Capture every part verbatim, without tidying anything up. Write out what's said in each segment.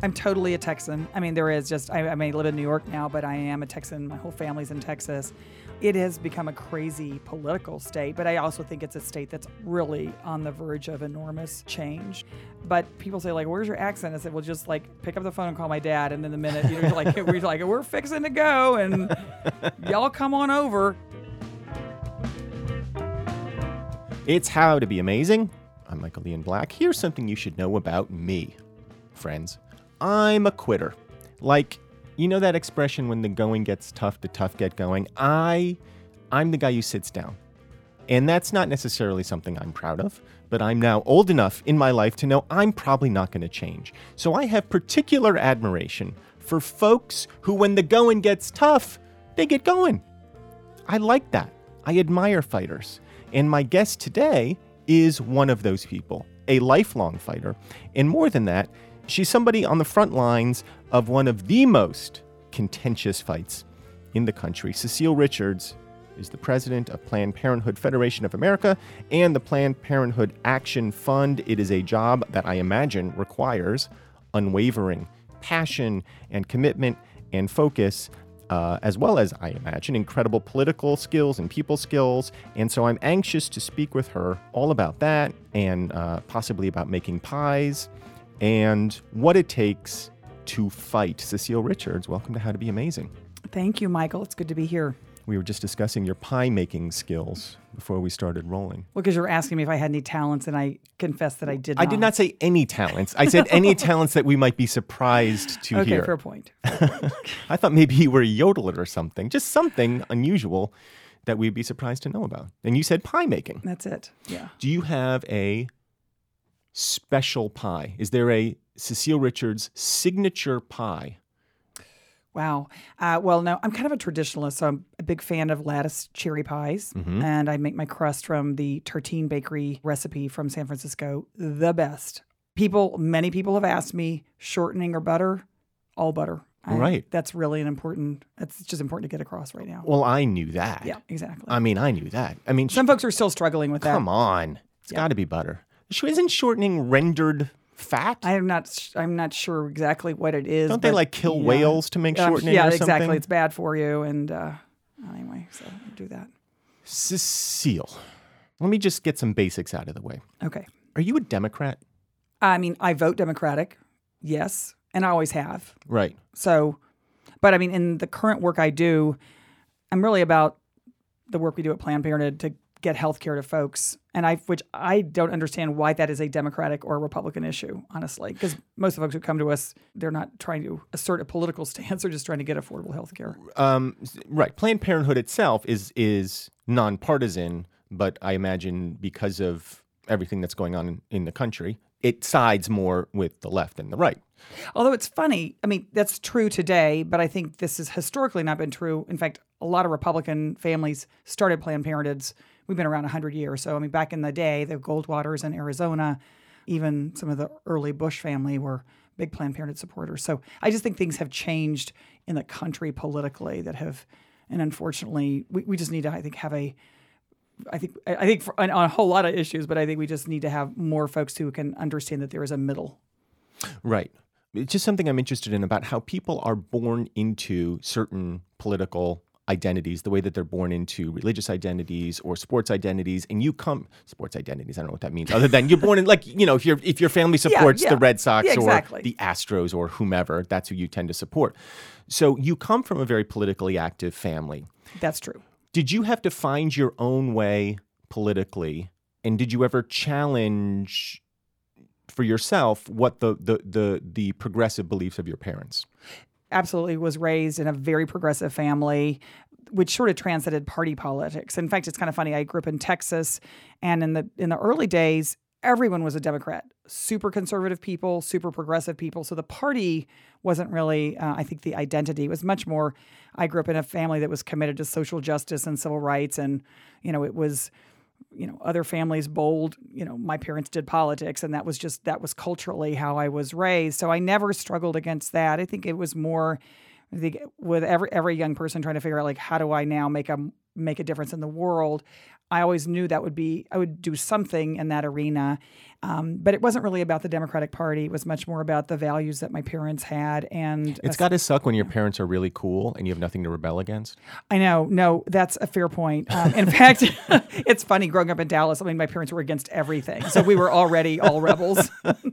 I'm totally a Texan. I mean, there is just, I, I may live in New York now, but I am a Texan. My whole family's in Texas. It has become a crazy political state, but I also think it's a state that's really on the verge of enormous change. But people say, like, where's your accent? I said, well, just like pick up the phone and call my dad. And then the minute, you know, like, we're like, we're fixing to go and y'all come on over. It's How to Be Amazing. I'm Michael Ian Black. Here's something you should know about me, friends. I'm a quitter. Like, you know that expression when the going gets tough, the tough get going? I, I'm the guy who sits down. And that's not necessarily something I'm proud of, but I'm now old enough in my life to know I'm probably not going to change. So I have particular admiration for folks who, when the going gets tough, they get going. I like that. I admire fighters. And my guest today is one of those people, a lifelong fighter. And more than that, she's somebody on the front lines of one of the most contentious fights in the country. Cecile Richards is the president of Planned Parenthood Federation of America and the Planned Parenthood Action Fund. It is a job that I imagine requires unwavering passion and commitment and focus, uh, as well as, I imagine, incredible political skills and people skills. And so I'm anxious to speak with her all about that and uh, possibly about making pies and what it takes to fight. Cecile Richards, welcome to How to Be Amazing. Thank you, Michael. It's good to be here. We were just discussing your pie making skills before we started rolling. Well, because you were asking me if I had any talents, and I confessed that I did not. I did not say any talents. I said any talents that we might be surprised to okay, hear. Okay, fair point. Fair point. I thought maybe you were a yodeler or something, just something unusual that we'd be surprised to know about. And you said pie making. That's it, yeah. Do you have a special pie? Is there a Cecile Richards signature pie? Wow. Uh, well, no, I'm kind of a traditionalist, so I'm a big fan of lattice cherry pies, mm-hmm. and I make my crust from the Tartine Bakery recipe from San Francisco, the best. People, many people have asked me, shortening or butter? All butter. I, right. That's really an important, that's just important to get across right now. Well, I knew that. Yeah, exactly. I mean, I knew that. I mean, Some sh- folks are still struggling with that. Come on. It's yeah. got to be butter. Isn't shortening rendered fat? I'm not. I'm not sure exactly what it is. Don't they like kill yeah. whales to make shortening? Um, yeah, or something? exactly. It's bad for you, and uh, anyway, so do that. Cecile, let me just get some basics out of the way. Okay. Are you a Democrat? I mean, I vote Democratic, yes, and I always have. Right. So, but I mean, in the current work I do, I'm really about the work we do at Planned Parenthood to get health care to folks, and I, which I don't understand why that is a Democratic or a Republican issue, honestly, because most of the folks who come to us, they're not trying to assert a political stance, they're just trying to get affordable health care. Um, right. Planned Parenthood itself is is nonpartisan, but I imagine because of everything that's going on in, in the country, it sides more with the left than the right. Although it's funny, I mean, that's true today, but I think this has historically not been true. In fact, a lot of Republican families started Planned Parenthoods. We've been around one hundred years. So, I mean, back in the day, the Goldwaters in Arizona, even some of the early Bush family were big Planned Parenthood supporters. So I just think things have changed in the country politically that have, and unfortunately, we, we just need to, I think, have a, I think, I think for, on a whole lot of issues, but I think we just need to have more folks who can understand that there is a middle. Right. It's just something I'm interested in about how people are born into certain political identities, the way that they're born into religious identities or sports identities, and you come sports identities. I don't know what that means, other than you're born in, like, you know, if your if your family supports yeah, yeah. the Red Sox yeah, exactly. or the Astros or whomever, that's who you tend to support. So you come from a very politically active family. That's true. Did you have to find your own way politically, and did you ever challenge for yourself what the the the, the progressive beliefs of your parents? Absolutely was raised in a very progressive family, which sort of transcended party politics. In fact, it's kind of funny. I grew up in Texas, and in the in the early days, everyone was a Democrat. Super conservative people, super progressive people. So the party wasn't really, uh, I think, the identity. It was much more, I grew up in a family that was committed to social justice and civil rights, and, you know, it was, you know, other families bold, you know, my parents did politics, and that was just, that was culturally how I was raised. So I never struggled against that. I think it was more, I think with every every young person trying to figure out, like, how do I now make a make a difference in the world, I always knew that would be, I would do something in that arena. Um, but it wasn't really about the Democratic Party. It was much more about the values that my parents had. And it's got to suck when your parents are really cool and you have nothing to rebel against. I know. No, that's a fair point. Um, in fact, it's funny growing up in Dallas. I mean, my parents were against everything. So we were already all rebels.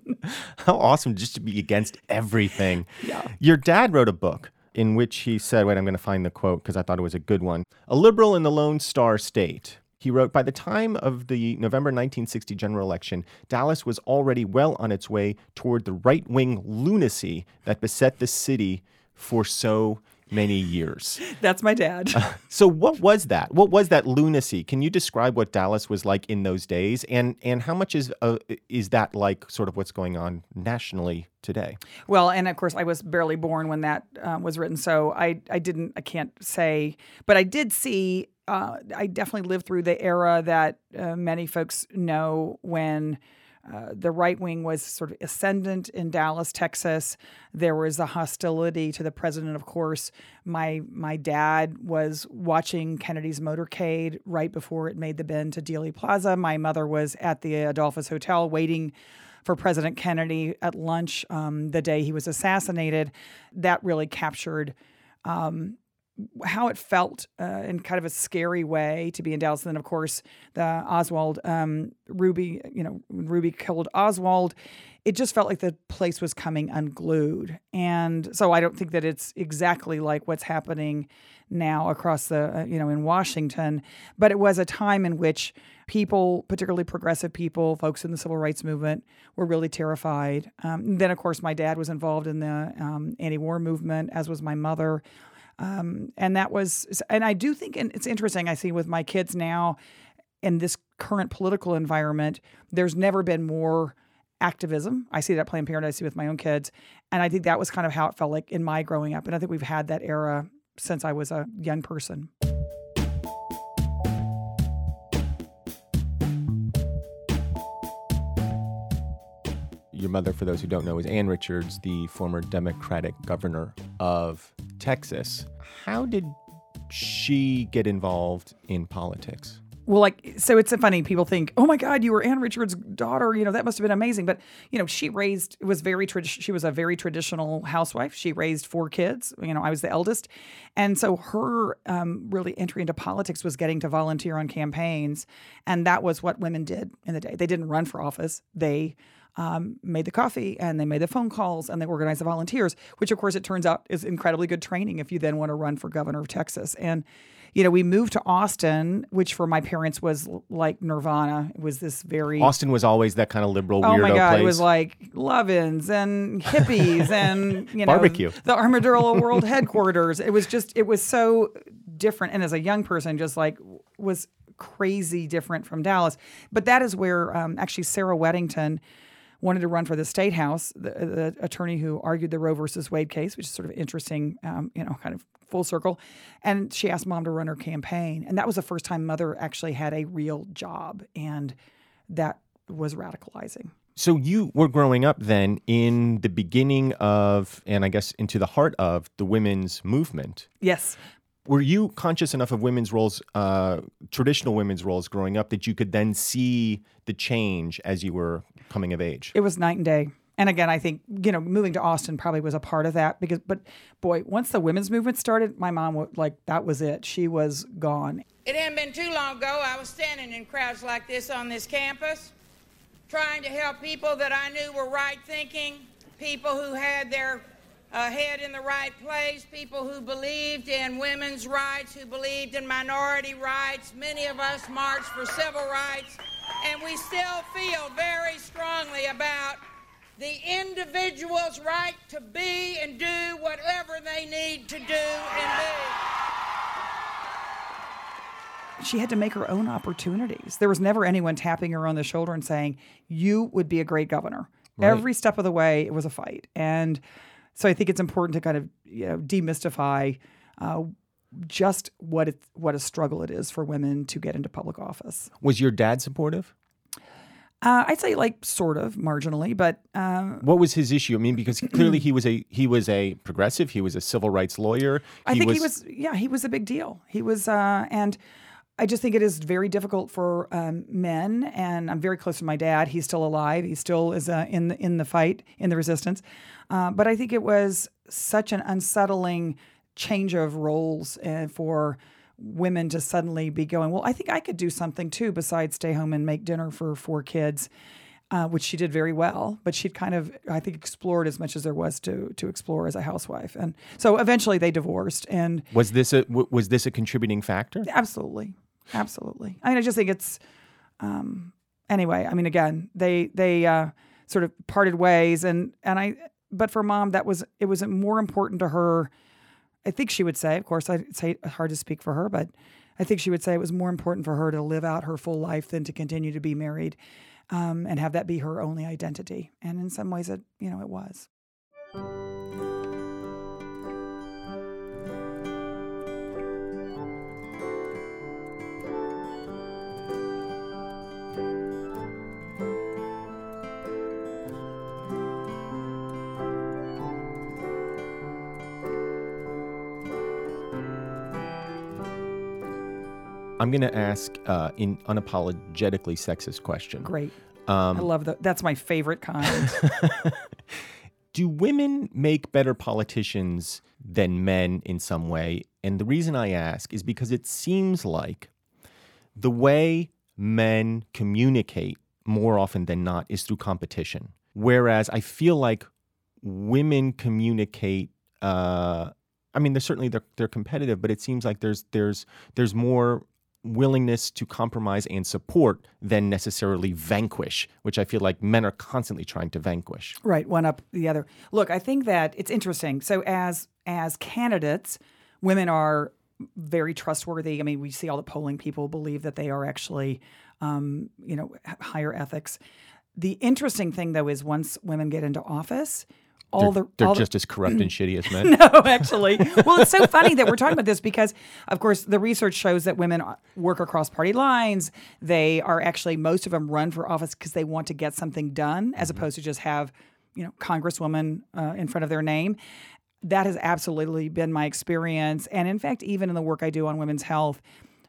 How awesome just to be against everything. Yeah. Your dad wrote a book in which he said, wait, I'm going to find the quote because I thought it was a good one. A liberal in the Lone Star State. He wrote, by the time of the November nineteen sixty general election, Dallas was already well on its way toward the right-wing lunacy that beset the city for so many years. That's my dad. Uh, so what was that? What was that lunacy? Can you describe what Dallas was like in those days? And and how much is uh, is that like sort of what's going on nationally today? Well, and of course, I was barely born when that uh, was written, so I, I didn't, I can't say, but I did see, uh, I definitely lived through the era that uh, many folks know when Uh, the right wing was sort of ascendant in Dallas, Texas. There was a hostility to the president, of course. My my dad was watching Kennedy's motorcade right before it made the bend to Dealey Plaza. My mother was at the Adolphus Hotel waiting for President Kennedy at lunch um, the day he was assassinated. That really captured um, how it felt uh, in kind of a scary way to be in Dallas. And then, of course, the Oswald, um, Ruby, you know, when Ruby killed Oswald, it just felt like the place was coming unglued. And so I don't think that it's exactly like what's happening now across the, uh, you know, in Washington. But it was a time in which people, particularly progressive people, folks in the civil rights movement, were really terrified. Um, then, of course, my dad was involved in the um, anti-war movement, as was my mother. Um, and that was, and I do think, and it's interesting, I see with my kids now in this current political environment, there's never been more activism. I see that at Planned Parenthood, I see with my own kids. And I think that was kind of how it felt like in my growing up. And I think we've had that era since I was a young person. Your mother, for those who don't know, is Ann Richards, the former Democratic governor of Texas. How did she get involved in politics? Well, like, so it's funny. People think, oh my God, you were Ann Richards' daughter. You know, that must have been amazing. But, you know, she raised, it was very, tradi- she was a very traditional housewife. She raised four kids. You know, I was the eldest. And so her um, really entry into politics was getting to volunteer on campaigns. And that was what women did in the day. They didn't run for office. They Um, made the coffee and they made the phone calls and they organized the volunteers, which of course it turns out is incredibly good training if you then want to run for governor of Texas. And, you know, we moved to Austin, which for my parents was like nirvana. It was this very... Austin was always that kind of liberal, weirdo oh my God, place. It was like love-ins and hippies and, you know, barbecue. The Armadillo World headquarters. It was just, it was so different. And as a young person, just like was crazy different from Dallas. But that is where um, actually Sarah Weddington wanted to run for the state house, the, the attorney who argued the Roe versus Wade case, which is sort of interesting, um, you know, kind of full circle. And she asked mom to run her campaign. And that was the first time mother actually had a real job. And that was radicalizing. So you were growing up then in the beginning of, and I guess into the heart of, the women's movement. Yes. Were you conscious enough of women's roles, uh, traditional women's roles growing up, that you could then see the change as you were coming of age? It was night and day. And again, I think, you know, moving to Austin probably was a part of that because, but boy, once the women's movement started, my mom, like, that was it. She was gone. It hadn't been too long ago, I was standing in crowds like this on this campus, trying to help people that I knew were right thinking, people who had their Uh, head in the right place, people who believed in women's rights, who believed in minority rights. Many of us marched for civil rights, and we still feel very strongly about the individual's right to be and do whatever they need to do and be. She had to make her own opportunities. There was never anyone tapping her on the shoulder and saying, you would be a great governor. Right. Every step of the way, it was a fight. And so I think it's important to kind of, you know, demystify uh, just what it, what a struggle it is for women to get into public office. Was your dad supportive? Uh, I'd say like sort of marginally, but um, What was his issue? I mean, because clearly he was a he was a progressive. He was a civil rights lawyer. I think he was, yeah, he was a big deal. He was, uh, and I just think it is very difficult for um, men. And I'm very close to my dad. He's still alive. He still is uh, in the in the fight, in the resistance. Uh, but I think it was such an unsettling change of roles uh, for women to suddenly be going, well, I think I could do something too besides stay home and make dinner for four kids, uh, which she did very well. But she'd kind of, I think, explored as much as there was to to explore as a housewife. And so eventually they divorced. And was this a w- was this a contributing factor? Absolutely, absolutely. I mean, I just think it's um, anyway. I mean, again, they they uh, sort of parted ways, and and I. But for Mom, that was it was more important to her. I think she would say, of course, I'd say it's hard to speak for her, but I think she would say it was more important for her to live out her full life than to continue to be married um, and have that be her only identity. And in some ways, it you know it was. I'm going to ask uh, an unapologetically sexist question. Great. Um, I love that. That's my favorite kind. Do women make better politicians than men in some way? And the reason I ask is because it seems like the way men communicate more often than not is through competition. Whereas I feel like women communicate, uh, I mean, they're certainly they're, they're competitive, but it seems like there's there's there's more willingness to compromise and support than necessarily vanquish, which I feel like men are constantly trying to vanquish. Right, one up the other. Look, I think that it's interesting. So as as candidates, women are very trustworthy. I mean, we see all the polling people believe that they are actually, um, you know, higher ethics. The interesting thing, though, is once women get into office, all they're the they're all just the, as corrupt and shitty as men. No, actually. Well, it's so funny that we're talking about this because, of course, the research shows that women work across party lines. They are actually, most of them run for office because they want to get something done, as opposed to just have, you know, Congresswoman uh, in front of their name. That has absolutely been my experience. And in fact, even in the work I do on women's health,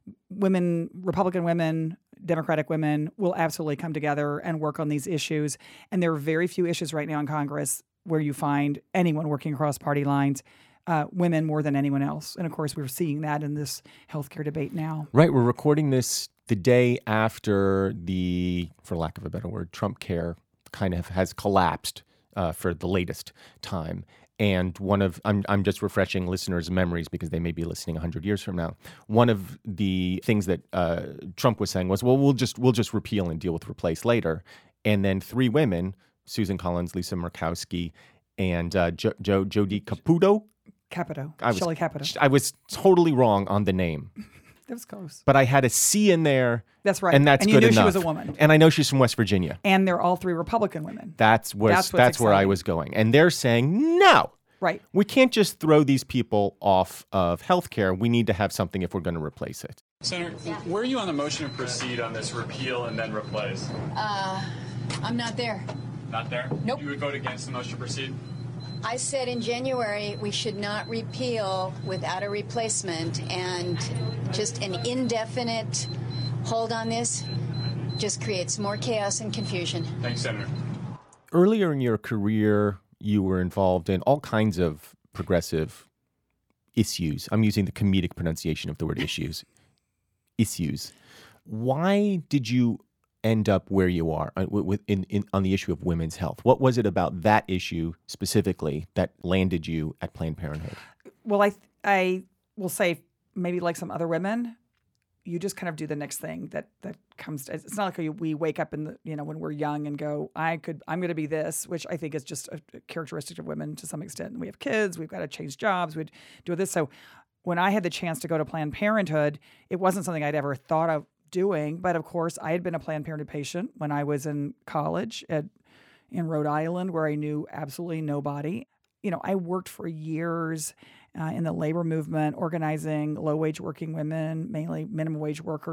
women, Republican women, Democratic women will absolutely come together and work on these issues. And there are very few issues right now in Congress where you find anyone working across party lines, uh, women more than anyone else. And of course, we're seeing that in this healthcare debate now. Right. We're recording this the day after the, for lack of a better word, Trump care kind of has collapsed uh, for the latest time. And one of, I'm I'm just refreshing listeners' memories because they may be listening one hundred years from now. One of the things that uh, Trump was saying was, well, we'll just we'll just repeal and deal with replace later. And then three women, Susan Collins, Lisa Murkowski, and uh, jo- jo- Jodi Caputo. Capito. I was, Shelley Capito. I was totally wrong on the name. That was close. But I had a C in there. That's right. And that's and you good knew enough. she was a woman. And I know she's from West Virginia. And they're all three Republican women. That's where That's that's, what's where I exciting. was going. And they're saying, no. Right. We can't just throw these people off of healthcare. We need to have something if we're going to replace it. Senator, where are you on the motion to proceed on this repeal and then replace? Uh, I'm not there. Not there? Nope. You would vote against the motion to proceed? I said in January we should not repeal without a replacement, and just an indefinite hold on this just creates more chaos and confusion. Thanks, Senator. Earlier in your career, you were involved in all kinds of progressive issues. I'm using the comedic pronunciation of the word issues. Issues. Why did you end up where you are uh, with, in, in, on the issue of women's health? What was it about that issue specifically that landed you at Planned Parenthood? Well, I I will say maybe like some other women, you just kind of do the next thing that that comes. To, it's not like we, we wake up in the you know when we're young and go, I could I'm going to be this, which I think is just a, a characteristic of women to some extent. And we have kids, we've got to change jobs, we'd do this. So when I had the chance to go to Planned Parenthood, it wasn't something I'd ever thought of doing. But of course, I had been a Planned Parenthood patient when I was in college at in Rhode Island, where I knew absolutely nobody. You know, I worked for years uh, in the labor movement, organizing low-wage working women, mainly minimum wage workers,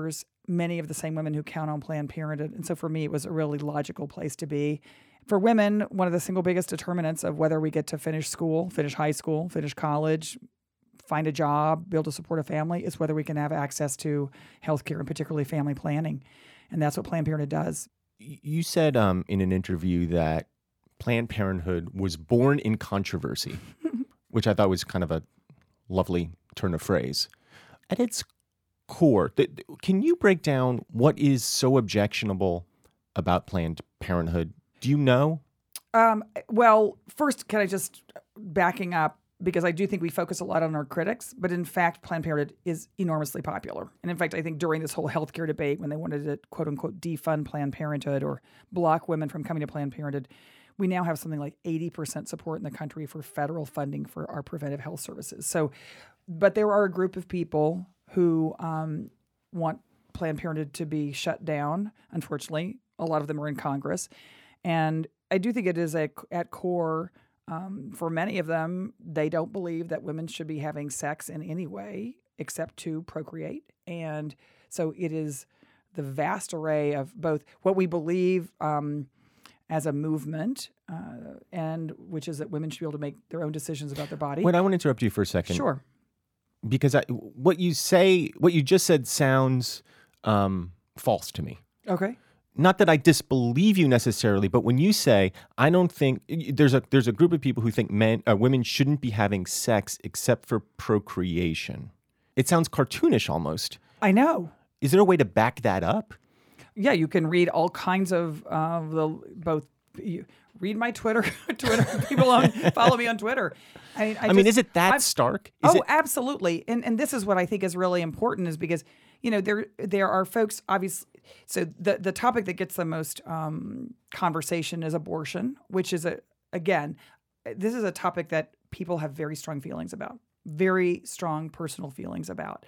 many of the same women who count on Planned Parenthood. And so for me, it was a really logical place to be. For women, one of the single biggest determinants of whether we get to finish school, finish high school, finish college, find a job, be able to support a family, is whether we can have access to health care and particularly family planning. And that's what Planned Parenthood does. You said um, in an interview that Planned Parenthood was born in controversy, which I thought was kind of a lovely turn of phrase. At its core, th- can you break down what is so objectionable about Planned Parenthood? Do you know? Um, well, first, can I just backing up, because I do think we focus a lot on our critics, but in fact, Planned Parenthood is enormously popular. And in fact, I think during this whole healthcare debate, when they wanted to quote unquote defund Planned Parenthood or block women from coming to Planned Parenthood, we now have something like eighty percent support in the country for federal funding for our preventive health services. So, but there are a group of people who um, want Planned Parenthood to be shut down. Unfortunately, a lot of them are in Congress. And I do think it is a, at core, um, for many of them, they don't believe that women should be having sex in any way except to procreate. And so it is the vast array of both what we believe um, as a movement, uh, and which is that women should be able to make their own decisions about their body. Wait, I want to interrupt you for a second. Sure. Because I, what you say, what you just said sounds um, false to me. Okay. Not that I disbelieve you necessarily, but when you say, I don't think there's a there's a group of people who think men uh, women shouldn't be having sex except for procreation. It sounds cartoonish almost. I know. Is there a way to back that up? Yeah, you can read all kinds of uh, the both. You, read my Twitter. Twitter people on, follow me on Twitter. I mean, I, I just, mean, is it that I've, stark? Is oh, it... absolutely. And and this is what I think is really important, is because you know there there are folks obviously. So the the topic that gets the most um, conversation is abortion, which is a again, this is a topic that people have very strong feelings about, very strong personal feelings about.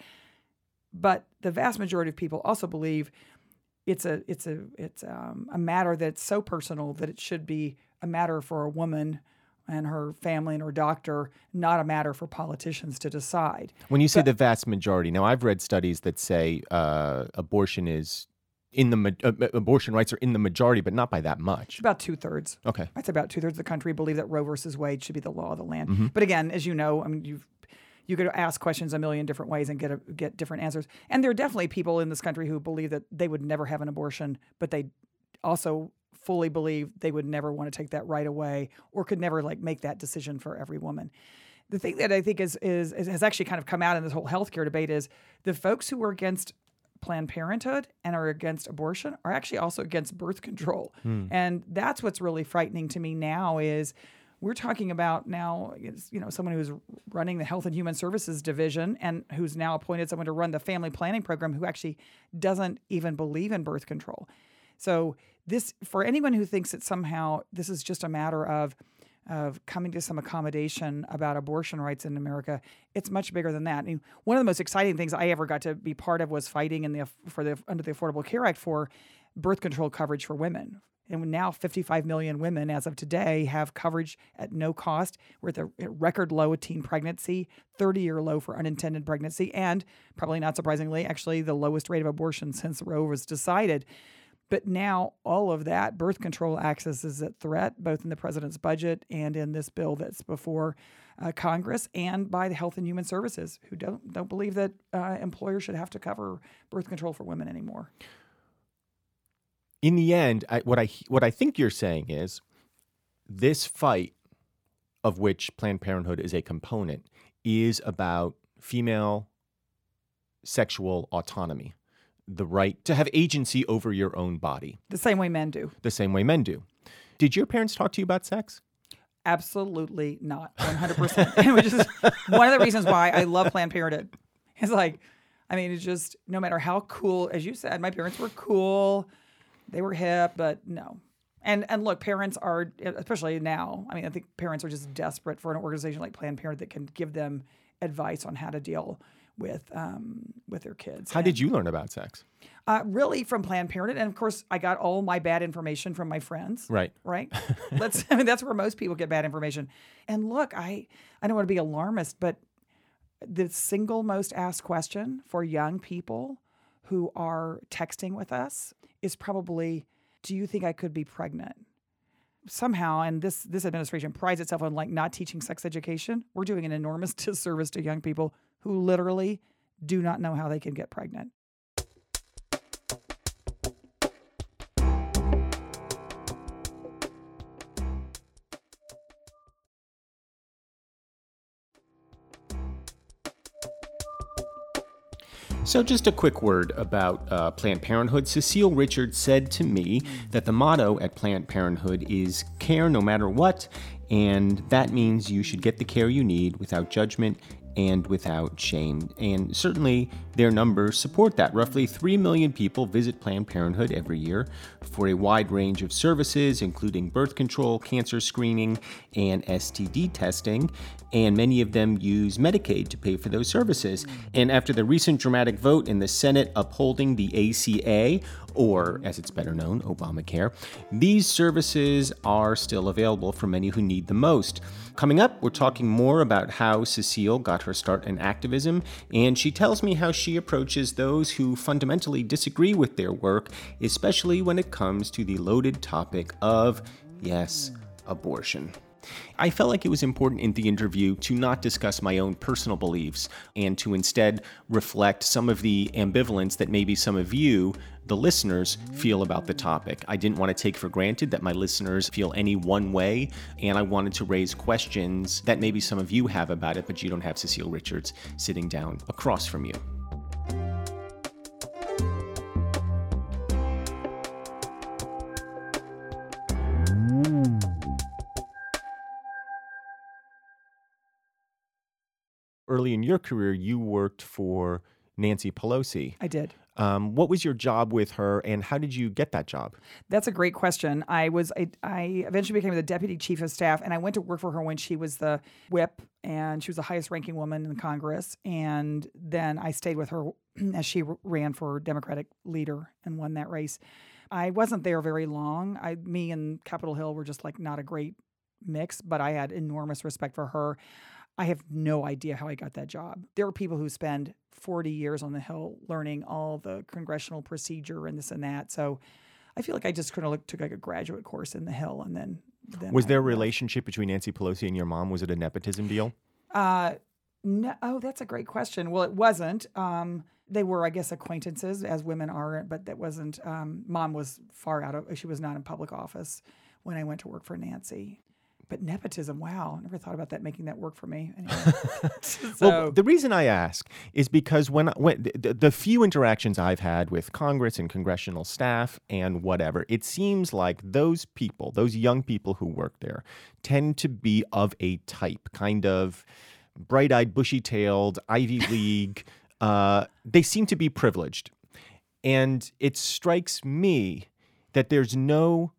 But the vast majority of people also believe it's a it's a it's um, a matter that's so personal that it should be a matter for a woman and her family and her doctor, not a matter for politicians to decide. When you say but, the vast majority, now I've read studies that say uh, abortion is in the uh, abortion rights are in the majority, but not by that much. It's about two thirds. Okay, I'd say about two thirds of the country believe that Roe versus Wade should be the law of the land. Mm-hmm. But again, as you know, I mean, you've you could ask questions a million different ways and get a, get different answers. And there are definitely people in this country who believe that they would never have an abortion, but they also fully believe they would never want to take that right away or could never like make that decision for every woman. The thing that I think is, is, is has actually kind of come out in this whole healthcare debate is the folks who are against Planned Parenthood and are against abortion are actually also against birth control. Hmm. And that's what's really frightening to me now is we're talking about now, you know, someone who's running the Health and Human Services Division and who's now appointed someone to run the family planning program who actually doesn't even believe in birth control. So this, for anyone who thinks that somehow this is just a matter of of coming to some accommodation about abortion rights in America, it's much bigger than that. I mean, one of the most exciting things I ever got to be part of was fighting in the for the under the Affordable Care Act for birth control coverage for women. And now fifty-five million women, as of today, have coverage at no cost. We're at the record low of teen pregnancy, thirty-year low for unintended pregnancy, and probably not surprisingly, actually the lowest rate of abortion since Roe was decided. But now all of that birth control access is at threat, both in the president's budget and in this bill that's before uh, Congress, and by the Health and Human Services, who don't don't believe that uh, employers should have to cover birth control for women anymore. In the end, I, what I what I think you're saying is this fight, of which Planned Parenthood is a component, is about female sexual autonomy. The right to have agency over your own body. The same way men do. The same way men do. Did your parents talk to you about sex? Absolutely not. one hundred percent. Which is one of the reasons why I love Planned Parenthood. It's like, I mean, it's just, no matter how cool, as you said, my parents were cool. They were hip, but no. And and look, parents are, especially now, I mean, I think parents are just desperate for an organization like Planned Parenthood that can give them advice on how to deal with um, with their kids. How and, did you learn about sex? Uh, really from Planned Parenthood. And of course, I got all my bad information from my friends. Right. Right? Let's, I mean, that's where most people get bad information. And look, I, I don't want to be alarmist, but the single most asked question for young people who are texting with us is probably, do you think I could be pregnant? Somehow, and this this administration prides itself on like not teaching sex education. We're doing an enormous disservice to young people who literally do not know how they can get pregnant. So just a quick word about uh, Planned Parenthood. Cecile Richards said to me that the motto at Planned Parenthood is care no matter what, and that means you should get the care you need without judgment and without shame. And certainly their numbers support that. Roughly three million people visit Planned Parenthood every year for a wide range of services, including birth control, cancer screening, and S T D testing. And many of them use Medicaid to pay for those services. And after the recent dramatic vote in the Senate upholding the A C A, or as it's better known, Obamacare, these services are still available for many who need the most. Coming up, we're talking more about how Cecile got her start in activism, and she tells me how she approaches those who fundamentally disagree with their work, especially when it comes to the loaded topic of, yes, abortion. I felt like it was important in the interview to not discuss my own personal beliefs and to instead reflect some of the ambivalence that maybe some of you, the listeners, feel about the topic. I didn't want to take for granted that my listeners feel any one way, and I wanted to raise questions that maybe some of you have about it, but you don't have Cecile Richards sitting down across from you. Early in your career, you worked for Nancy Pelosi. I did. Um, what was your job with her, and how did you get that job? That's a great question. I was I, I eventually became the deputy chief of staff, and I went to work for her when she was the whip, and she was the highest ranking woman in Congress. And then I stayed with her as she ran for Democratic leader and won that race. I wasn't there very long. I, me and Capitol Hill were just like not a great mix, but I had enormous respect for her. I have no idea how I got that job. There are people who spend forty years on the Hill learning all the congressional procedure and this and that. So I feel like I just kind of took like a graduate course in the Hill. And then, then Was I there a left. relationship between Nancy Pelosi and your mom? Was it a nepotism deal? Uh, no, oh, that's a great question. Well, it wasn't. Um, they were, I guess, acquaintances, as women are, but that wasn't. Um, Mom was far out of, she was not in public office when I went to work for Nancy. But nepotism, wow, I never thought about that, making that work for me. Anyway. so, Well, the reason I ask is because when, when the, the few interactions I've had with Congress and congressional staff and whatever, it seems like those people, those young people who work there, tend to be of a type, kind of bright-eyed, bushy-tailed, Ivy League. uh, they seem to be privileged. And it strikes me that there's no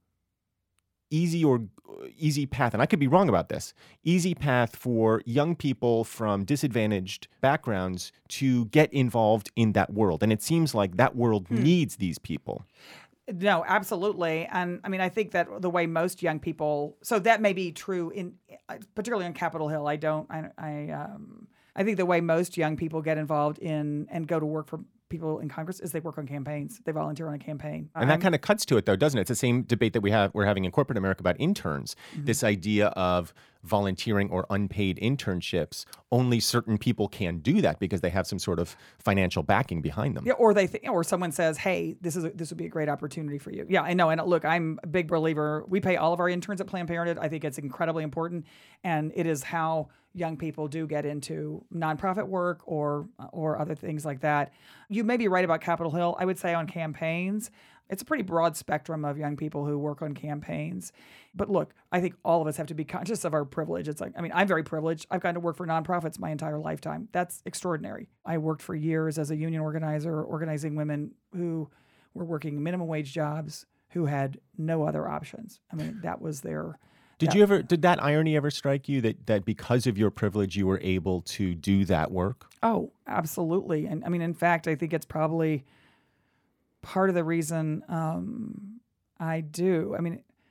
easy or easy path, and I could be wrong about this, easy path for young people from disadvantaged backgrounds to get involved in that world. And it seems like that world hmm. needs these people. No, absolutely. And I mean, I think that the way most young people, so that may be true in, particularly on Capitol Hill. I don't, I, I, um, I think the way most young people get involved in and go to work for people in Congress is they work on campaigns. They volunteer on a campaign. And that um, kind of cuts to it, though, doesn't it? It's the same debate that we have, we're having in corporate America about interns. Mm-hmm. This idea of volunteering or unpaid internships, only certain people can do that because they have some sort of financial backing behind them. Yeah, or they th- or someone says, "Hey, this is a, this would be a great opportunity for you." Yeah, I know. And look, I'm a big believer. We pay all of our interns at Planned Parenthood. I think it's incredibly important, and it is how young people do get into nonprofit work or or other things like that. You may be right about Capitol Hill. I would say on campaigns, it's a pretty broad spectrum of young people who work on campaigns. But look, I think all of us have to be conscious of our privilege. It's like, I mean, I'm very privileged. I've gotten to work for nonprofits my entire lifetime. That's extraordinary. I worked for years as a union organizer, organizing women who were working minimum wage jobs, who had no other options. I mean, that was their... Did that, you ever, did that irony ever strike you that, that because of your privilege, you were able to do that work? Oh, absolutely. And I mean, in fact, I think it's probably part of the reason um, I do. I mean,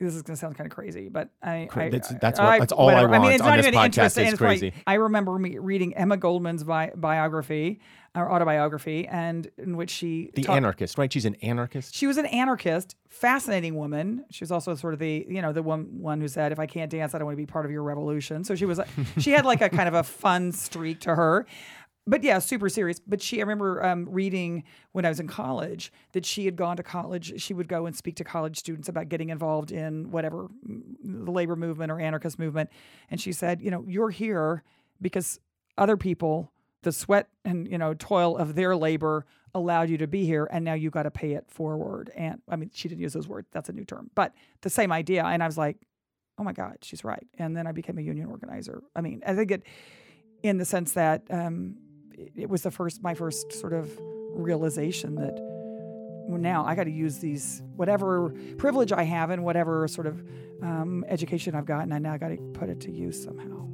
this is going to sound kind of crazy, but I, Cra- I that's- that's what- that's all I whatever. I mean, want it's on not this even podcast interesting. is It's funny. crazy. I remember me reading Emma Goldman's bi- biography or autobiography, and in which she The talked- anarchist, right? She's an anarchist. She was an anarchist, fascinating woman. She was also sort of the, you know, the one one who said, "If I can't dance, I don't want to be part of your revolution." So she was, she had like a kind of a fun streak to her. But yeah, super serious. But she, I remember um, reading when I was in college that she had gone to college. She would go and speak to college students about getting involved in whatever, the labor movement or anarchist movement. And she said, you know, you're here because other people, the sweat and, you know, toil of their labor allowed you to be here. And now you got to pay it forward. And I mean, she didn't use those words. That's a new term. But the same idea. And I was like, oh my God, she's right. And then I became a union organizer. I mean, I think it in the sense that, um, it was the first, my first sort of realization that well, now I got to use these, whatever privilege I have and whatever sort of um, education I've gotten, I now got to put it to use somehow.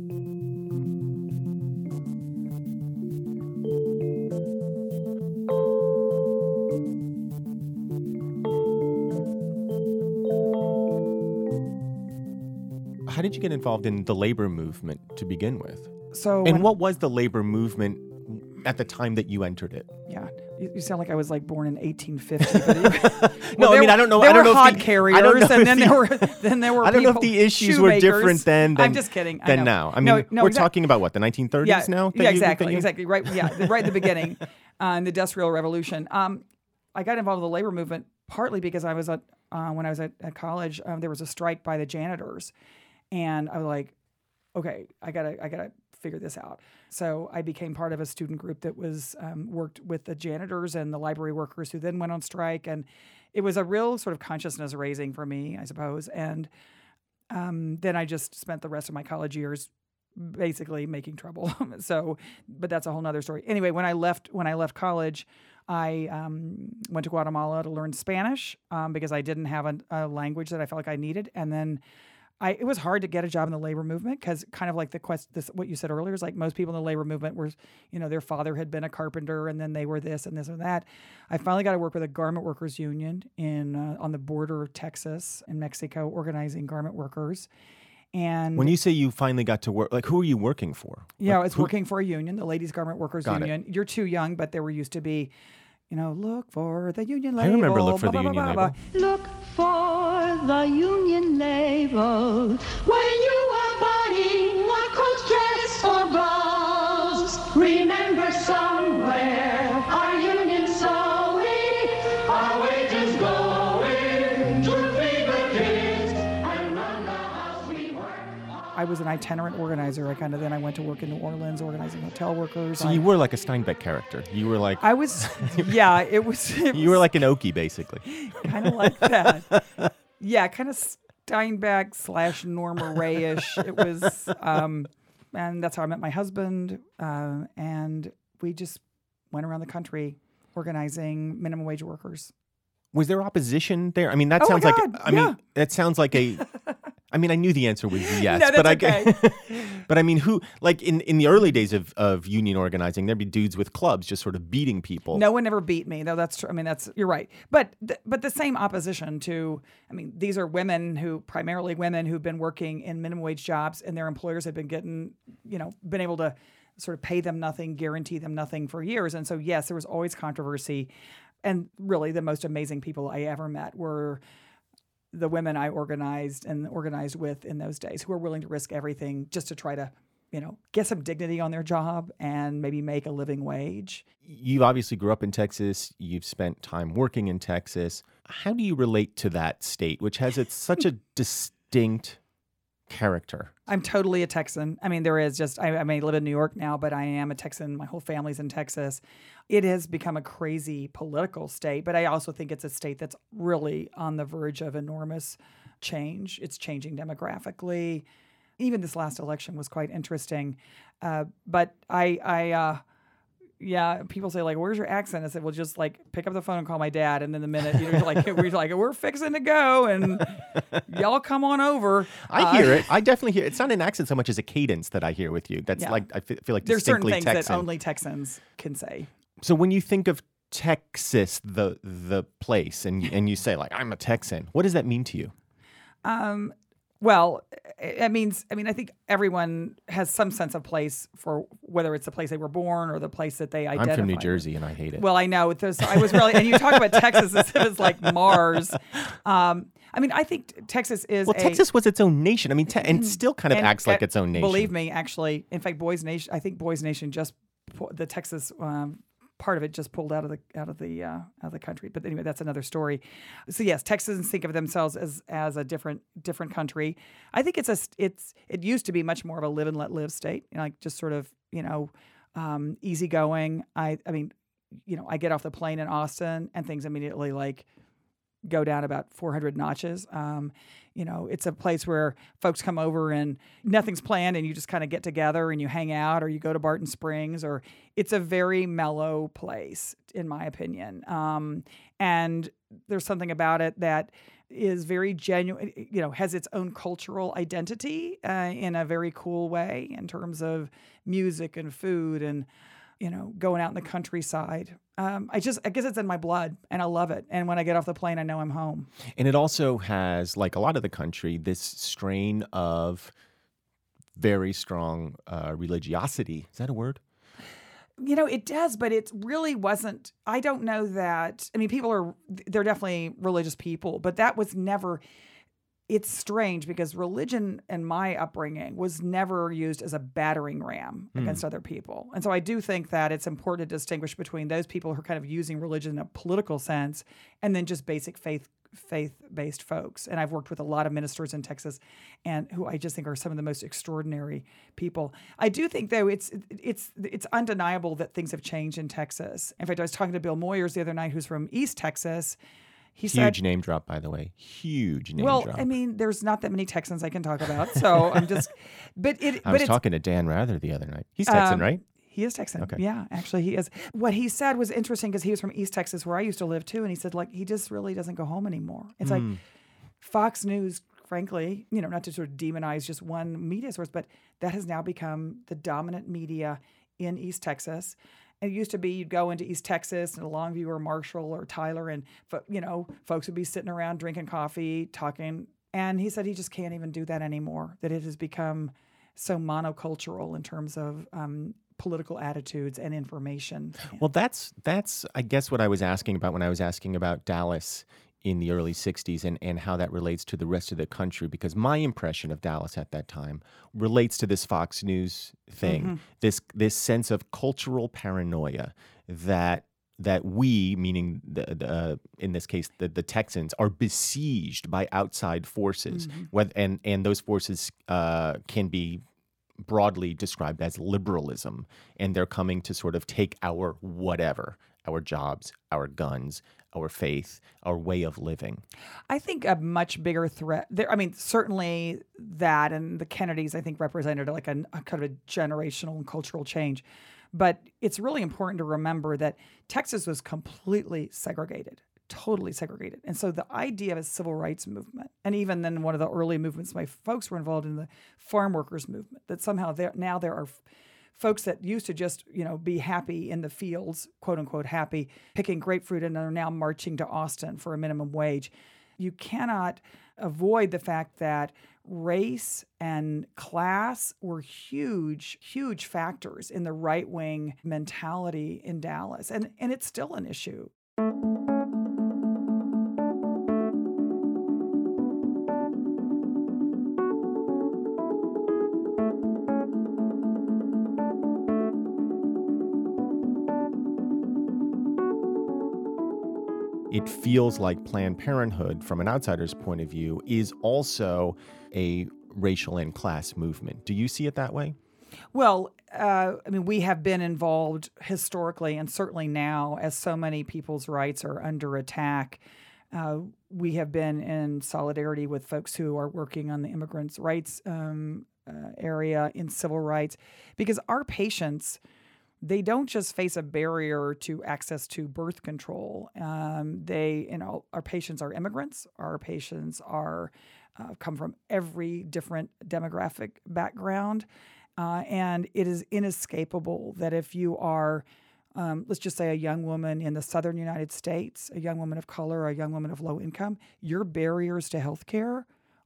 How did you get involved in the labor movement to begin with? So, And when- what was the labor movement at the time that you entered it? yeah, you, you sound like I was like born in eighteen fifty. But even, No, well, I there mean, I were- don't know- There I don't were know if hod the- carriers, I don't know and if then the- there were then there were. I don't know if people- the issues shoemakers. were different then. than I'm just kidding. I Than know. now. I mean, no, no, we're exact- talking about what, the nineteen thirties yeah, now? that Yeah, you- exactly, that you- exactly. Right, yeah, the- right at the beginning, uh, in the Industrial Revolution. Um, I got involved with the labor movement partly because I was at uh, when I was at, at college. Um, there was a strike by the janitors, and I was like, okay, I gotta, I gotta figure this out. So I became part of a student group that was um, worked with the janitors and the library workers who then went on strike, and it was a real sort of consciousness raising for me, I suppose. And um, then I just spent the rest of my college years basically making trouble. So, but that's a whole nother story. Anyway, when I left, when I left college, I um, went to Guatemala to learn Spanish um, because I didn't have a, a language that I felt like I needed. And then I, it was hard to get a job in the labor movement because kind of like the quest, this, what you said earlier is like most people in the labor movement were, you know, their father had been a carpenter and then they were this and this and that. I finally got to work with a garment workers union in uh, on the border of Texas and Mexico, organizing garment workers. And When you say you finally got to work, like who are you working for? yeah, Like, it's who- working for a union, the Ladies Garment Workers Got it. Union. You're too young, but there were used to be, you know, look for the union I label. remember Look for blah, the blah, Union blah, Label. blah. Look for the union label when you are buying a coat dress or blouse. Remember somewhere our union sewing, our wages going to feed the kids and run the house we work. I was an itinerant organizer. I kind of then I went to work in New Orleans organizing hotel workers. So I, you were like a Steinbeck character. You were like I was, yeah, it was. It you were was like an Okie, basically. kind of like that. Yeah, kind of Steinbeck slash Norma Ray-ish. It was, um, and that's how I met my husband. Uh, and we just went around the country organizing minimum wage workers. Was there opposition there? I mean, that Oh my sounds like God, I yeah. mean, that sounds like a. I mean, I knew the answer was yes, No, but that's I. okay. But I mean, who like in, in the early days of, of union organizing, there'd be dudes with clubs just sort of beating people. No one ever beat me, though. That's true. I mean, that's you're right. But th- but the same opposition to. I mean, these are women who primarily women who've been working in minimum wage jobs, and their employers have been getting, you know, been able to sort of pay them nothing, guarantee them nothing for years. And so yes, there was always controversy, and really the most amazing people I ever met were the women I organized and organized with in those days, who were willing to risk everything just to try to, you know, get some dignity on their job and maybe make a living wage. You obviously grew up in Texas. You've spent time working in Texas. How do you relate to that state, which has its such a distinct character? I'm totally a Texan. I mean, there is just, I, I may live in New York now, but I am a Texan. My whole family's in Texas. It has become a crazy political state, but I also think it's a state that's really on the verge of enormous change. It's changing demographically. Even this last election was quite interesting. Uh, but I, I, uh, yeah, people say like, "Where's your accent?" I said, "Well, just like pick up the phone and call my dad." And then the minute you know, like we're like, "We're fixing to go," and y'all come on over. I Uh, hear it. I definitely hear it. It's not an accent so much as a cadence that I hear with you. That's Yeah. like I fe- feel like There's certain distinctly things Texan. that only Texans can say. So when you think of Texas, the the place, and and you say like I'm a Texan, what does that mean to you? Um, well, it means, I mean, I think everyone has some sense of place for whether it's the place they were born or the place that they identify. I'm from New with. Jersey, and I hate it. Well, I know. There's, I was really, and you talk about Texas as if it's like Mars. Um, I mean, I think Texas is well, a, Texas was its own nation. I mean, te- and still kind of and, acts like uh, its own nation. Believe me, actually, in fact, Boys Nation. I think Boys Nation just pu- the Texas um, part of it just pulled out of the out of the uh, out of the country. But anyway, that's another story. So yes, Texans think of themselves as as a different different country. I think it's a it's it used to be much more of a live and let live state. You know, like just sort of you know um, easygoing. I I mean, you know, I get off the plane in Austin and things immediately like go down about four hundred notches. Um, you know, it's a place where folks come over and nothing's planned and you just kind of get together and you hang out or you go to Barton Springs, or it's a very mellow place, in my opinion. Um, and there's something about it that is very genuine, you know, has its own cultural identity uh, in a very cool way in terms of music and food and, you know, going out in the countryside. Um, I just, I guess it's in my blood and I love it. And when I get off the plane, I know I'm home. And it also has, like a lot of the country, this strain of very strong uh, religiosity. Is that a word? You know, it does, but it really wasn't. I don't know that. I mean, people are, they're definitely religious people, but that was never. It's strange because religion in my upbringing was never used as a battering ram Mm. against other people. And so I do think that it's important to distinguish between those people who are kind of using religion in a political sense and then just basic faith faith-based folks. And I've worked with a lot of ministers in Texas and who I just think are some of the most extraordinary people. I do think though it's it's it's undeniable that things have changed in Texas. In fact, I was talking to Bill Moyers the other night who's from East Texas. He Huge said, name drop, by the way. Huge name well, drop. I mean, there's not that many Texans I can talk about, so I'm just. But it. I but was it's, talking to Dan Rather the other night. He's Texan, um, right? He is Texan. Okay. Yeah, actually, he is. What he said was interesting because he was from East Texas, where I used to live too, and he said like he just really doesn't go home anymore. It's Hmm. like Fox News, frankly, you know, not to sort of demonize just one media source, but that has now become the dominant media in East Texas. It used to be you'd go into East Texas and Longview or Marshall or Tyler and, you know, folks would be sitting around drinking coffee, talking. And he said he just can't even do that anymore, that it has become so monocultural in terms of um, political attitudes and information. Well, that's, that's I guess, what I was asking about when I was asking about Dallas in the early sixties and, and how that relates to the rest of the country, because my impression of Dallas at that time relates to this Fox News thing, Mm-hmm. this this sense of cultural paranoia that that we, meaning the, the uh, in this case the, the Texans, are besieged by outside forces, Mm-hmm. whether, and and those forces uh, can be broadly described as liberalism, and they're coming to sort of take our whatever, our jobs, our guns, our faith, our way of living. I think a much bigger threat there. I mean, certainly that and the Kennedys, I think, represented like a, a kind of a generational and cultural change. But it's really important to remember that Texas was completely segregated, totally segregated. And so the idea of a civil rights movement, and even then one of the early movements, my folks were involved in the farm workers movement, that somehow there now there are folks that used to just, you know, be happy in the fields, quote unquote happy, picking grapefruit, and are now marching to Austin for a minimum wage. You cannot avoid the fact that race and class were huge, huge factors in the right-wing mentality in Dallas. And, and it's still an issue. It feels like Planned Parenthood, from an outsider's point of view, is also a racial and class movement. Do you see it that way? Well, uh, I mean, we have been involved historically and certainly now as so many people's rights are under attack. Uh, we have been in solidarity with folks who are working on the immigrants' rights um, uh, area in civil rights, because our patients, they don't just face a barrier to access to birth control. Um, they, you know, our patients are immigrants. Our patients are uh, come from every different demographic background. Uh, and it is inescapable that if you are, um, let's just say, a young woman in the southern United States, a young woman of color, a young woman of low income, your barriers to health care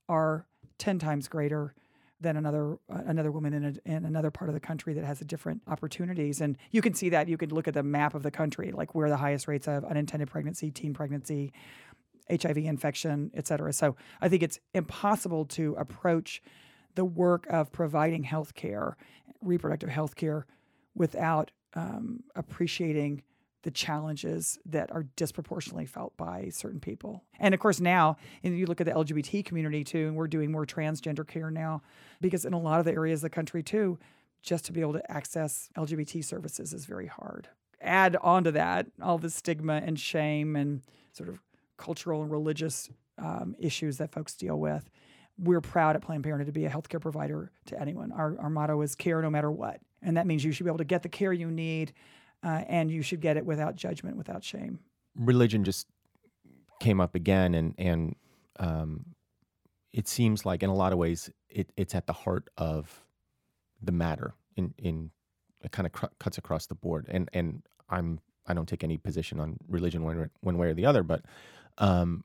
are ten times greater than another uh, another woman in, a, in another part of the country that has a different opportunities. And you can see that. You could look at the map of the country, like where the highest rates of unintended pregnancy, teen pregnancy, H I V infection, et cetera. So I think it's impossible to approach the work of providing health care, reproductive health care, without um, appreciating the challenges that are disproportionately felt by certain people. And of course now, and you look at the L G B T community too, and we're doing more transgender care now, because in a lot of the areas of the country too, just to be able to access L G B T services is very hard. Add onto that all the stigma and shame and sort of cultural and religious um, issues that folks deal with. We're proud at Planned Parenthood to be a healthcare provider to anyone. Our, our motto is care no matter what. And that means you should be able to get the care you need, Uh, and you should get it without judgment, without shame. Religion just came up again, and and um, it seems like in a lot of ways it, it's at the heart of the matter. In in it kind of cr- cuts across the board, and and I'm I don't take any position on religion one one way or the other, but um,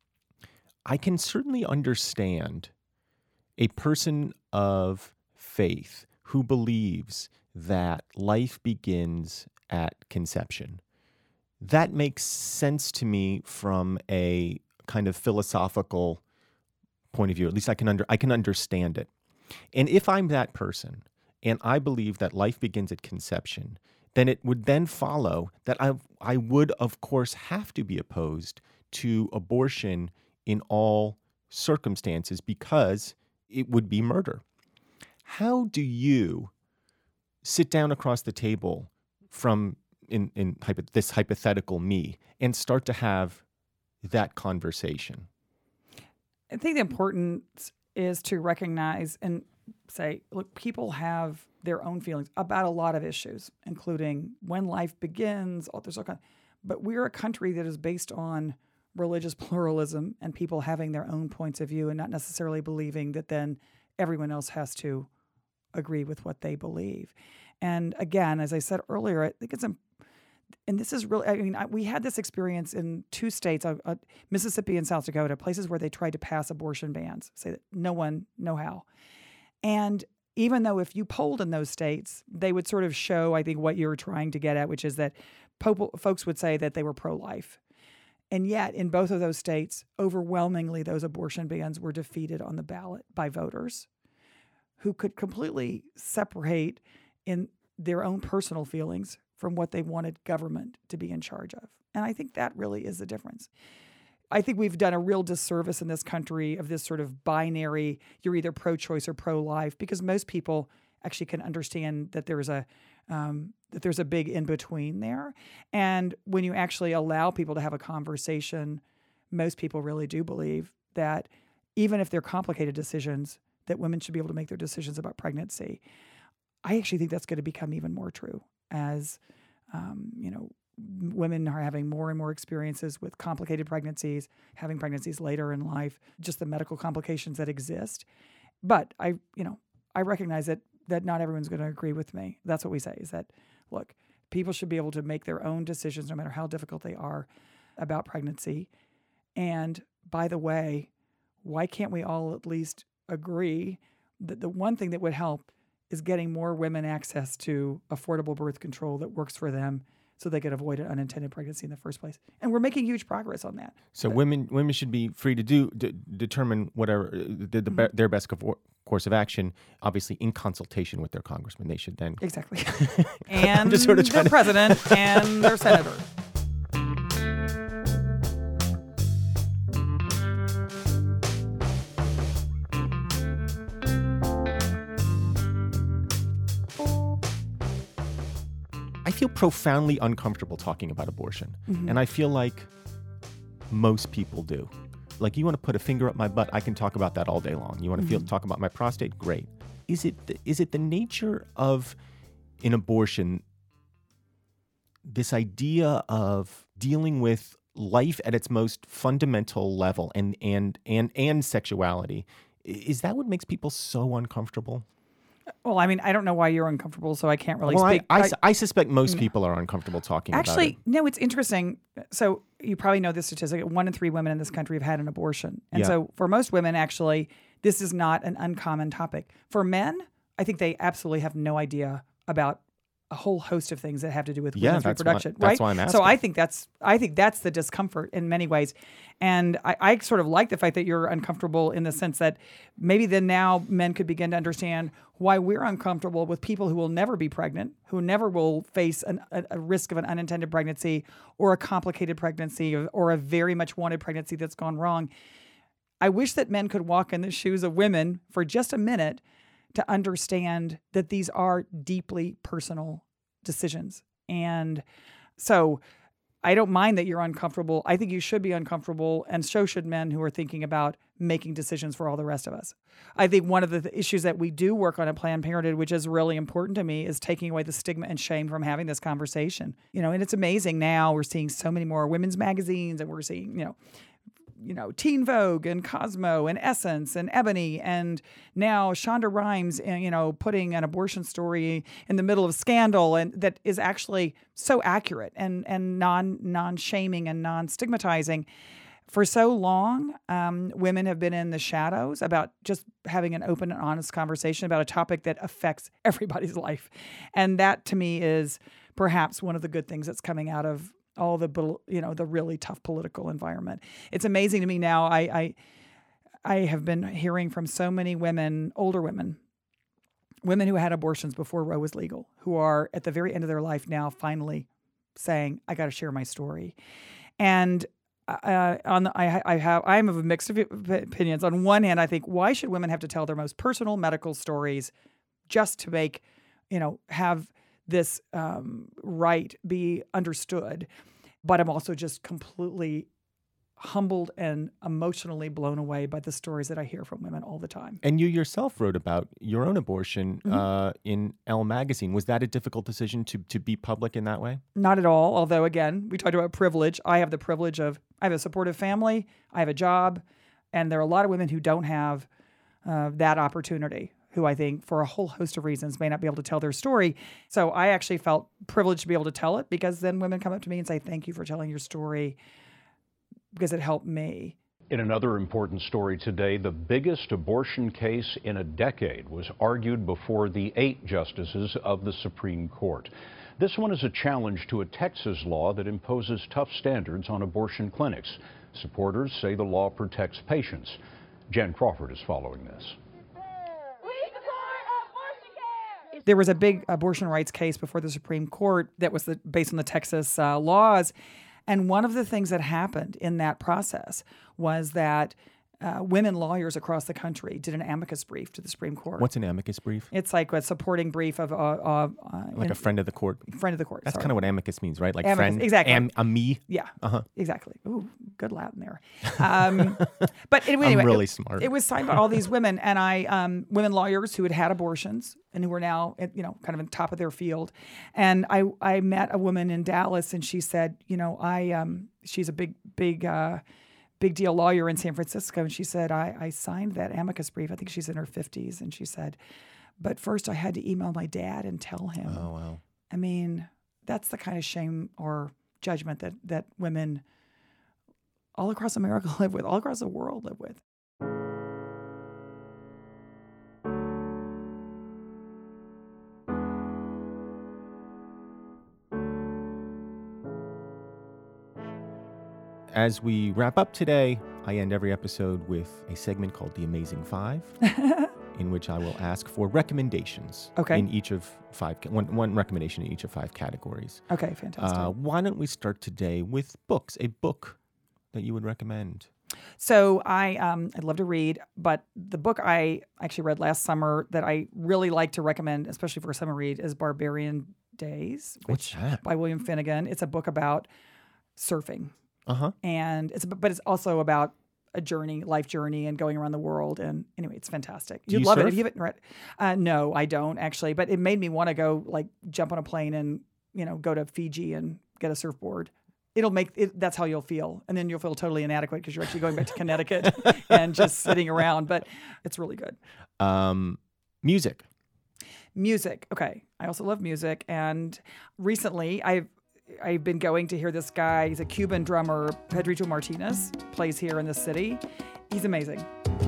I can certainly understand a person of faith who believes that life begins at conception. That makes sense to me from a kind of philosophical point of view. At least I can under I can understand it. And if I'm that person and I believe that life begins at conception, then it would then follow that I I would of course have to be opposed to abortion in all circumstances because it would be murder. How do you sit down across the table from in, in hypo, this hypothetical me and start to have that conversation? I think the importance is to recognize and say, look, people have their own feelings about a lot of issues, including when life begins, all this kind of, but we're a country that is based on religious pluralism and people having their own points of view and not necessarily believing that then everyone else has to agree with what they believe. And again, as I said earlier, I think it's, a, and this is really, I mean, I, we had this experience in two states, uh, uh, Mississippi and South Dakota, places where they tried to pass abortion bans, say that no one, no how. And even though if you polled in those states, they would sort of show, I think, what you're trying to get at, which is that po- folks would say that they were pro-life. And yet, in both of those states, overwhelmingly, those abortion bans were defeated on the ballot by voters who could completely separate in their own personal feelings from what they wanted government to be in charge of. And I think that really is the difference. I think we've done a real disservice in this country of this sort of binary, you're either pro-choice or pro-life, because most people actually can understand that there's a um, that there's a big in-between there. And when you actually allow people to have a conversation, most people really do believe that even if they're complicated decisions, that women should be able to make their decisions about pregnancy. I actually think that's going to become even more true as, um, you know, women are having more and more experiences with complicated pregnancies, having pregnancies later in life, just the medical complications that exist. But I, you know, I recognize that that not everyone's going to agree with me. That's what we say, is that, look, people should be able to make their own decisions, no matter how difficult they are, about pregnancy. And by the way, why can't we all at least agree that the one thing that would help is getting more women access to affordable birth control that works for them so they could avoid an unintended pregnancy in the first place. And we're making huge progress on that. So but, women women should be free to do d- determine whatever the, the, mm-hmm. their best co- course of action, obviously in consultation with their congressman. They should then... Exactly. And just sort of their to... president and their senator. I feel profoundly uncomfortable talking about abortion. Mm-hmm. And I feel like most people do. Like, you want to put a finger up my butt, I can talk about that all day long. You want to mm-hmm. feel talk about my prostate? Great. Is it the, is it the nature of an abortion, this idea of dealing with life at its most fundamental level and and and and sexuality? Is that what makes people so uncomfortable? Well, I mean, I don't know why you're uncomfortable, so I can't really Well, I, speak. I, s- I suspect most people are uncomfortable talking Actually, about it. no, it's interesting. So you probably know this statistic. One in three women in this country have had an abortion. And Yeah. so for most women, actually, this is not an uncommon topic. For men, I think they absolutely have no idea about a whole host of things that have to do with Yeah, women's that's why- reproduction. that's right? why I'm So asking. I think that's I think that's the discomfort in many ways. And I, I sort of like the fact that you're uncomfortable in the sense that maybe then now men could begin to understand why we're uncomfortable with people who will never be pregnant, who never will face an, a, a risk of an unintended pregnancy or a complicated pregnancy or, or a very much wanted pregnancy that's gone wrong. I wish that men could walk in the shoes of women for just a minute to understand that these are deeply personal decisions. And so I don't mind that you're uncomfortable. I think you should be uncomfortable, and so should men who are thinking about making decisions for all the rest of us. I think one of the th- issues that we do work on at Planned Parenthood, which is really important to me, is taking away the stigma and shame from having this conversation. You know, and it's amazing now we're seeing so many more women's magazines, and we're seeing, you know, you know, Teen Vogue and Cosmo and Essence and Ebony, and now Shonda Rhimes, uh, you know, putting an abortion story in the middle of Scandal, and that is actually so accurate and and non non shaming and non stigmatizing. For so long, um, women have been in the shadows about just having an open and honest conversation about a topic that affects everybody's life, and that to me is perhaps one of the good things that's coming out of all the, you know, the really tough political environment. It's amazing to me now. I, I, I have been hearing from so many women, older women, women who had abortions before Roe was legal, who are at the very end of their life now, finally saying, "I got to share my story." And uh, on the, I, I have, I'm of mixed opinions. On one hand, I think, why should women have to tell their most personal medical stories just to make, you know, have this um, right be understood? But I'm also just completely humbled and emotionally blown away by the stories that I hear from women all the time. And you yourself wrote about your own abortion Mm-hmm. uh, in Elle magazine. Was that a difficult decision to to be public in that way? Not at all. Although, again, we talked about privilege. I have the privilege of, I have a supportive family, I have a job, and there are a lot of women who don't have uh, that opportunity, who I think for a whole host of reasons may not be able to tell their story. So I actually felt privileged to be able to tell it, because then women come up to me and say, "Thank you for telling your story, because it helped me." In another important story today, the biggest abortion case in a decade was argued before the eight justices of the Supreme Court. This one is a challenge to a Texas law that imposes tough standards on abortion clinics. Supporters say the law protects patients. Jen Crawford is following this. There was a big abortion rights case before the Supreme Court that was the, based on the Texas uh, laws. And one of the things that happened in that process was that uh, women lawyers across the country did an amicus brief to the Supreme Court. What's an amicus brief? It's like a supporting brief of uh, uh, uh, Like a friend of the court. friend of the court. That's sorry. kind of what amicus means, right? Like Amicus, friend, exactly. Am, ami. Yeah, Uh-huh. exactly. Ooh, good Latin there. Um, but anyway, anyway, really it, smart. It was signed by all these women, and I, um, women lawyers who had had abortions and who were now, at, you know, kind of on top of their field. And I, I met a woman in Dallas, and she said, you know, I, um, she's a big, big, uh, big deal lawyer in San Francisco, and she said, I, I signed that amicus brief. I think she's in her fifties, and she said, but first I had to email my dad and tell him. Oh, wow. I mean, that's the kind of shame or judgment that, that women all across America live with, all across the world live with. As we wrap up today, I end every episode with a segment called The Amazing Five, in which I will ask for recommendations Okay. in each of five, ca- one, one recommendation in each of five categories. Okay, fantastic. Uh, why don't we start today with books, a book that you would recommend? So I um I'd love to read, but the book I actually read last summer that I really like to recommend, especially for a summer read, is Barbarian Days, What's which that? by William Finnegan. It's a book about surfing, Uh-huh. and it's but it's also about a journey, life journey, and going around the world. And anyway, it's fantastic. Do You'd you love it surf? if you haven't read. Uh, no, I don't actually, but it made me want to go like jump on a plane and you know go to Fiji and get a surfboard. It'll make it, that's how you'll feel, and then you'll feel totally inadequate because you're actually going back to Connecticut and just sitting around. But it's really good. Um, music. Music. Okay. I also love music. And recently I've I've been going to hear this guy. He's a Cuban drummer, Pedrito Martinez, plays here in the city. He's amazing.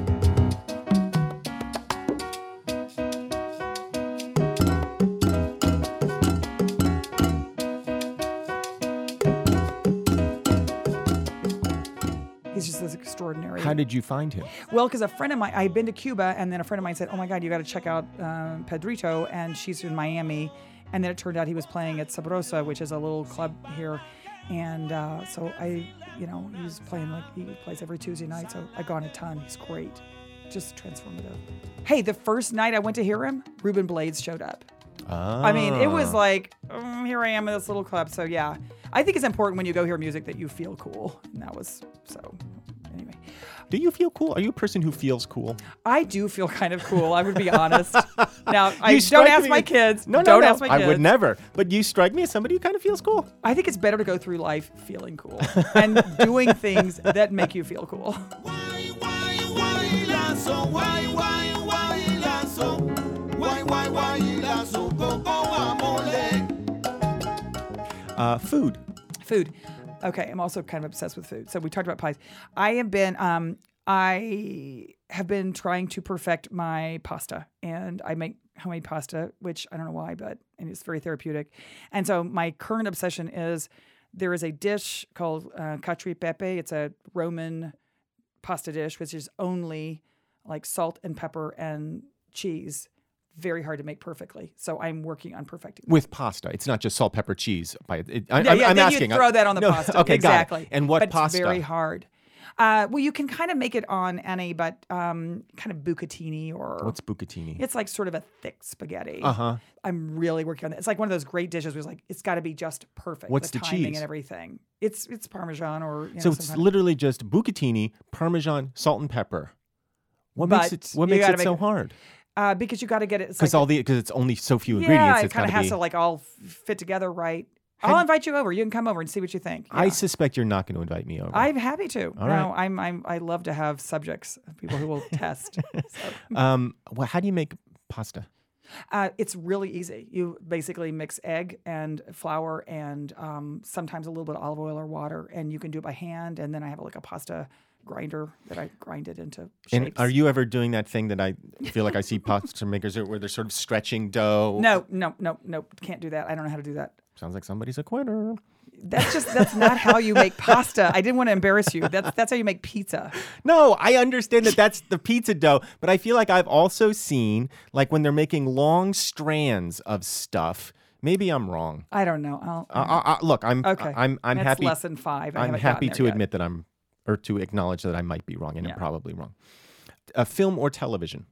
He's just this extraordinary. How did you find him? Well, because a friend of mine, I had been to Cuba, and then a friend of mine said, "Oh my God, you got to check out um, Pedrito," and she's in Miami. And then it turned out he was playing at Sabrosa, which is a little club here. And uh, so I, you know, he's playing like he plays every Tuesday night. So I gone a ton. He's great, just transformative. Hey, the first night I went to hear him, Ruben Blades showed up. Oh. I mean, it was like, um, here I am in this little club. So yeah, I think it's important when you go hear music that you feel cool. And that was so. Anyway. Do you feel cool? Are you a person who feels cool? I do feel kind of cool. I would be honest. Now, I You don't strike ask me- my kids. No, no, don't no. ask my kids. I would never. But you strike me as somebody who kind of feels cool. I think it's better to go through life feeling cool and doing things that make you feel cool. Uh, food. Food. Okay, I'm also kind of obsessed with food. So we talked about pies. I have been, um, I have been trying to perfect my pasta, and I make homemade pasta, which I don't know why, but and it's very therapeutic. And so my current obsession is there is a dish called uh, cacio e pepe. It's a Roman pasta dish, which is only like salt and pepper and cheese. Very hard to make perfectly. So I'm working on perfecting. With pasta. It's not just salt, pepper, cheese. By it, I, Yeah, I'm, yeah, I'm then asking. you throw that on the No, pasta. Okay, exactly. got it. And what but pasta? It's very hard. Uh, well, you can kind of make it on any, but um, kind of bucatini or What's bucatini? It's like sort of a thick spaghetti. Uh huh. I'm really working on it. It's like one of those great dishes where it's like it's got to be just perfect. What's the timing cheese? And everything. It's it's Parmesan or you know, So it's sometimes- literally just bucatini, Parmesan, salt, and pepper. What makes But it? What you makes gotta it make so it- hard? Uh, because you got to get it. It's Because like, all the because it's only so few yeah, ingredients. it It's kind got of to has be. to like all f- fit together right. How- I'll invite you over. You can come over and see what you think. I Yeah. suspect you're not going to invite me over. I'm happy to. All no, right. I'm, I'm, I love to have subjects, people who will test. So, um. Well, how do you make pasta? uh, it's really easy. You basically mix egg and flour and um, sometimes a little bit of olive oil or water, and you can do it by hand. And then I have like a pasta grinder that I grind it into shapes. And are you ever doing that thing that I feel like I see pasta makers where they're sort of stretching dough? No, no, no, no. Can't do that. I don't know how to do that. Sounds like somebody's a quitter. That's just that's not how you make pasta. I didn't want to embarrass you. That's that's how you make pizza. No, I understand that that's the pizza dough, but I feel like I've also seen like when they're making long strands of stuff. Maybe I'm wrong. I don't know. I'll, Uh, uh, uh, look, I'm okay. I'm I'm That's happy. lesson five. I I'm haven't happy gotten to there yet. admit that I'm, or to acknowledge that I might be wrong, and Yeah. I'm probably wrong. A film or television?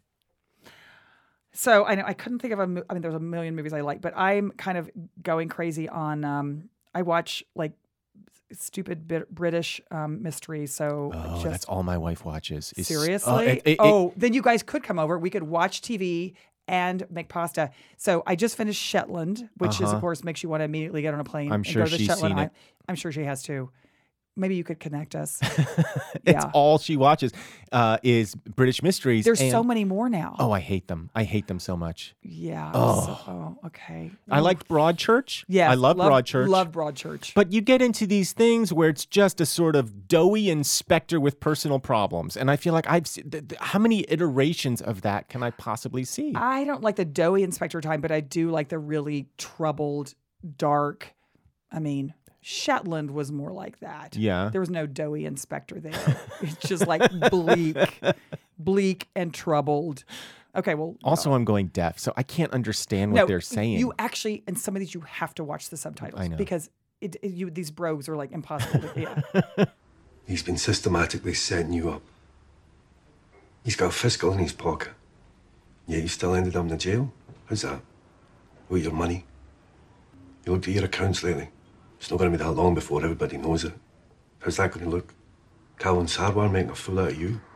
So I know I couldn't think of a. mo- I mean, there's a million movies I like, but I'm kind of going crazy on. Um, I watch like stupid bit British um, mysteries. So Oh, just that's all my wife watches. is- seriously. Oh, it- it- it- oh, then you guys could come over. We could watch T V and make pasta. So I just finished Shetland, which is Uh-huh. of course makes you want to immediately get on a plane. I'm and sure go to the she's Shetland seen it. Isle- I'm sure she has too. Maybe you could connect us. it's yeah. all she watches uh, is British mysteries. There's and- so many more now. Oh, I hate them. I hate them so much. yeah. Oh. So- oh, okay. I Ooh. liked Broadchurch. Yeah, I love, Broadchurch. Love Broadchurch. But you get into these things where it's just a sort of doughy inspector with personal problems, and I feel like I've seen, th- th- how many iterations of that can I possibly see? I don't like the doughy inspector time, but I do like the really troubled, dark. I mean, Shetland was more like that. Yeah. There was no doughy inspector there. It's just like bleak, bleak and troubled. Okay, well. Also, I'm going deaf, so I can't understand what no, they're saying. You actually, in some of these, you have to watch the subtitles I know. because it, it, you, these brogues are like impossible. To, yeah. He's been systematically setting you up. He's got a fiscal in his pocket. Yet you still ended up in the jail? How's that? With your money? You looked at your accounts lately. It's not going to be that long before everybody knows it. How's that going to look? Calvin Sarwar making a fool out of you?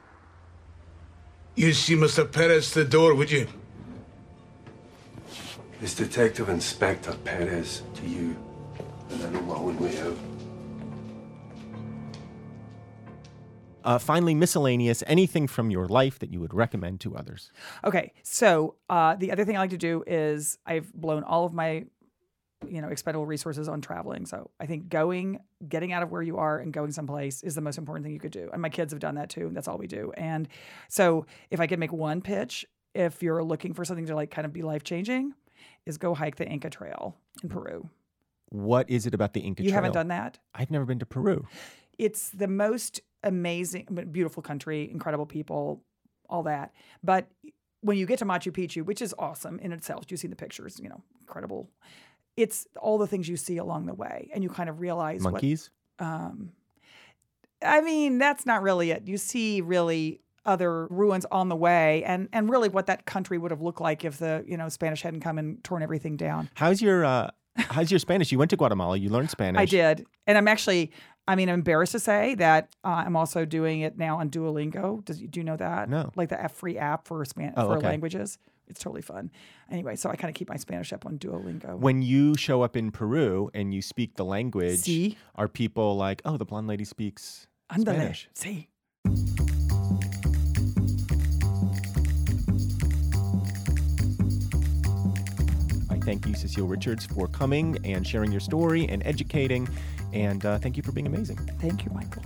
You see Mister Perez to the door, would you? It's Detective Inspector Perez to you. And I know my own way out. Uh, finally, miscellaneous, anything from your life that you would recommend to others. Okay, so uh, the other thing I like to do is I've blown all of my, you know, expendable resources on traveling. So I think going, getting out of where you are and going someplace is the most important thing you could do. And my kids have done that too. And that's all we do. And so if I could make one pitch, if you're looking for something to like kind of be life-changing, is go hike the Inca Trail in Peru. What is it about the Inca You Trail? haven't done that? I've never been to Peru. It's the most amazing, beautiful country, incredible people, all that. But when you get to Machu Picchu, which is awesome in itself, you've seen the pictures, you know, incredible. It's all the things you see along the way, and you kind of realize monkeys. What, um, I mean, that's not really it. You see really other ruins on the way, and and really what that country would have looked like if the you know Spanish hadn't come and torn everything down. How's your uh, How's your Spanish? You went to Guatemala. You learned Spanish. I did, and I'm actually. I mean, I'm embarrassed to say that uh, I'm also doing it now on Duolingo. Does do you know that? No. Like the free app for Span- oh, for okay. languages. It's totally fun. Anyway, so I kind of keep my Spanish up on Duolingo. When you show up in Peru and you speak the language, sí. Are people like, "Oh, the blonde lady speaks Andale. Spanish"? Sí. Thank you, Cecile Richards, for coming and sharing your story and educating. And uh, thank you for being amazing. Thank you, Michael.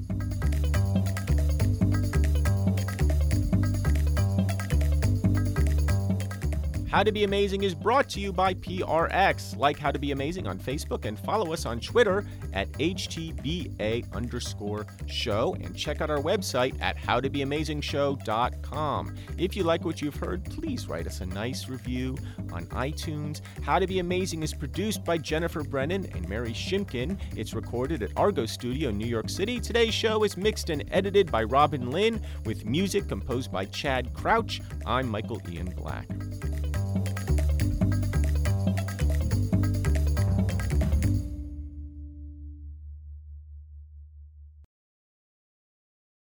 How to Be Amazing is brought to you by P R X. Like How to Be Amazing on Facebook and follow us on Twitter at H T B A underscore show. And check out our website at how to be amazing show dot com. If you like what you've heard, please write us a nice review on iTunes. How to Be Amazing is produced by Jennifer Brennan and Mary Shimkin. It's recorded at Argo Studio, New York City. Today's show is mixed and edited by Robin Lynn with music composed by Chad Crouch. I'm Michael Ian Black.